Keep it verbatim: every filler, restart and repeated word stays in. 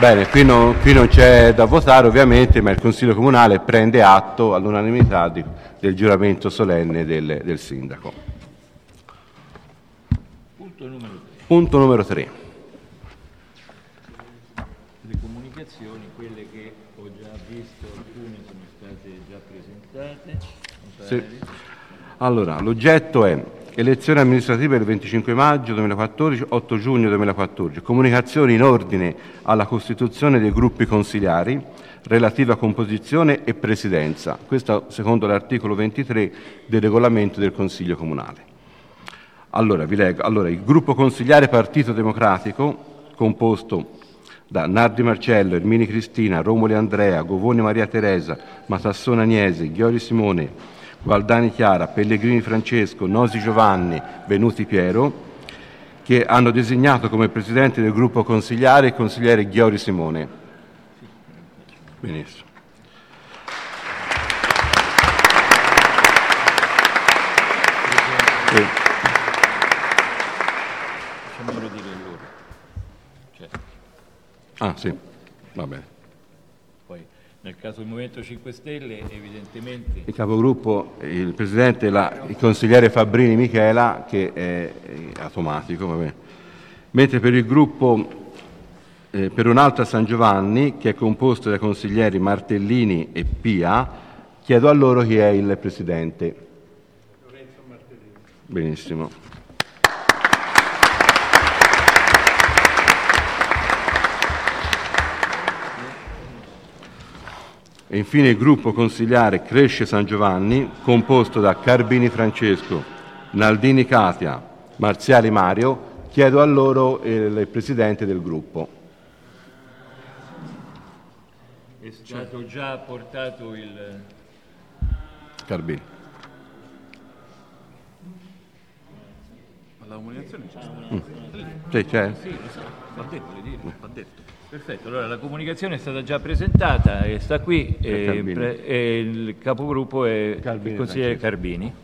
Bene, qui non, qui non c'è da votare ovviamente, ma il Consiglio Comunale prende atto all'unanimità di, del giuramento solenne del, del Sindaco. Punto numero tre. Punto numero tre. Le comunicazioni, quelle che ho già visto, alcune sono state già presentate. Sì. Allora, l'oggetto è elezioni amministrative del venticinque maggio duemilaquattordici, otto giugno duemilaquattordici, comunicazioni in ordine alla costituzione dei gruppi consigliari, relativa composizione e presidenza. Questo secondo l'articolo ventitré del regolamento del Consiglio Comunale. Allora, vi leggo. Allora, il gruppo consigliare Partito Democratico, composto da Nardi Marcello, Ermini Cristina, Romoli Andrea, Govoni Maria Teresa, Matassone Agnese, Ghiori Simone, Gualdani Chiara, Pellegrini Francesco, Nosi Giovanni, Venuti Piero, che hanno designato come presidente del gruppo consigliare il consigliere Ghiori Simone. Benissimo. Sì. Facciamolo dire loro. Cioè. Ah, sì, va bene. Poi, nel caso del Movimento cinque Stelle, evidentemente... Il capogruppo, il presidente, la, il consigliere Fabbrini Michela, che è, è automatico, va bene. Mentre per il gruppo, eh, per un'altra San Giovanni, che è composto dai consiglieri Martellini e Pia, chiedo a loro chi è il presidente. Lorenzo Martellini. Benissimo. E infine il gruppo consigliare Cresce San Giovanni, composto da Carbini Francesco, Naldini Katia, Marziali Mario. Chiedo a loro il presidente del gruppo. È stato già portato il... Carbini. Ma la comunicazione c'è stata? Mm. Sì, c'è? Sì, lo so, va detto, vuol dire, va detto. Perfetto, allora la comunicazione è stata già presentata e sta qui e, pre, e il capogruppo è Carbini, il consigliere Francesco. Carbini.